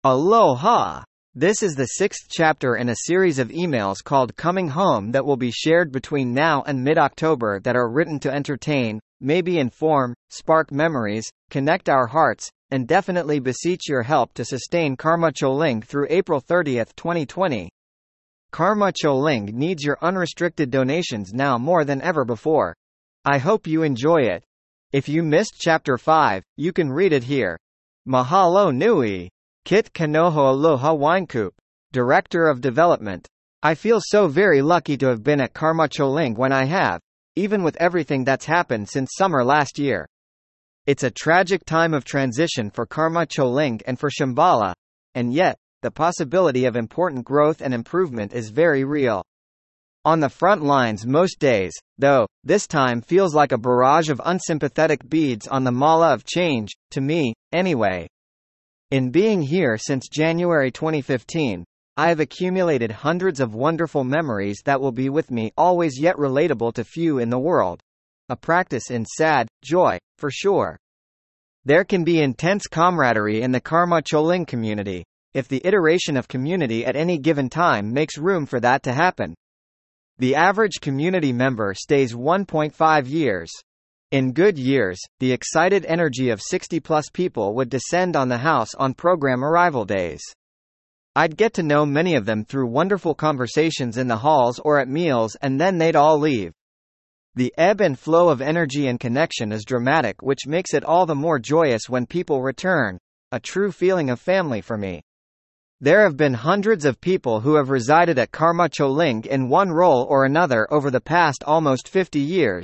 Aloha! This is the 6th chapter in a series of emails called Coming Home that will be shared between now and mid-October that are written to entertain, maybe inform, spark memories, connect our hearts, and definitely beseech your help to sustain Karma Choling through April 30, 2020. Karma Choling needs your unrestricted donations now more than ever before. I hope you enjoy it. If you missed Chapter 5, you can read it here. Mahalo nui. Kit Kanoho Aloha Winecoop, Director of Development. I feel so very lucky to have been at Karma Choling when I have, even with everything that's happened since summer last year. It's a tragic time of transition for Karma Choling and for Shambhala, and yet, the possibility of important growth and improvement is very real. On the front lines most days, though, this time feels like a barrage of unsympathetic beads on the mala of change, to me, anyway. In being here since January 2015, I have accumulated hundreds of wonderful memories that will be with me always, yet relatable to few in the world. A practice in sad joy, for sure. There can be intense camaraderie in the Karma Choling community, if the iteration of community at any given time makes room for that to happen. The average community member stays 1.5 years. In good years, the excited energy of 60-plus people would descend on the house on program arrival days. I'd get to know many of them through wonderful conversations in the halls or at meals, and then they'd all leave. The ebb and flow of energy and connection is dramatic, which makes it all the more joyous when people return, a true feeling of family for me. There have been hundreds of people who have resided at Karma Choling in one role or another over the past almost 50 years.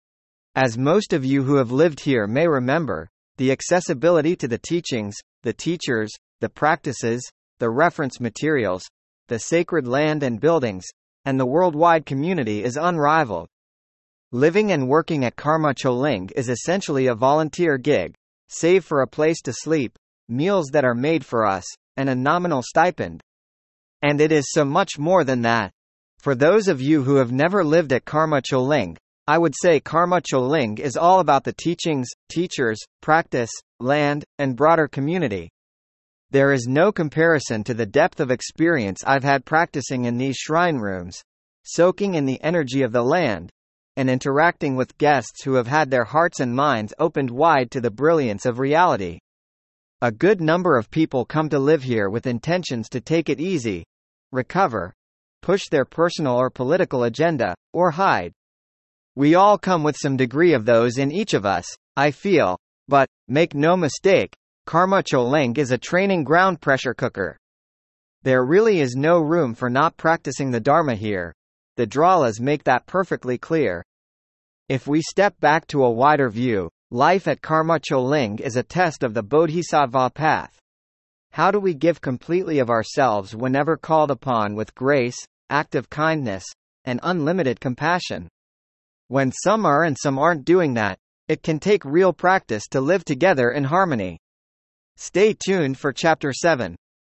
As most of you who have lived here may remember, the accessibility to the teachings, the teachers, the practices, the reference materials, the sacred land and buildings, and the worldwide community is unrivaled. Living and working at Karma Choling is essentially a volunteer gig, save for a place to sleep, meals that are made for us, and a nominal stipend. And it is so much more than that. For those of you who have never lived at Karma Choling, I would say Karma Choling is all about the teachings, teachers, practice, land, and broader community. There is no comparison to the depth of experience I've had practicing in these shrine rooms, soaking in the energy of the land, and interacting with guests who have had their hearts and minds opened wide to the brilliance of reality. A good number of people come to live here with intentions to take it easy, recover, push their personal or political agenda, or hide. We all come with some degree of those in each of us, I feel, but, make no mistake, Karma Choling is a training ground pressure cooker. There really is no room for not practicing the Dharma here. The Dralas make that perfectly clear. If we step back to a wider view, life at Karma Choling is a test of the Bodhisattva path. How do we give completely of ourselves whenever called upon with grace, active kindness, and unlimited compassion? When some are and some aren't doing that, it can take real practice to live together in harmony. Stay tuned for Chapter 7.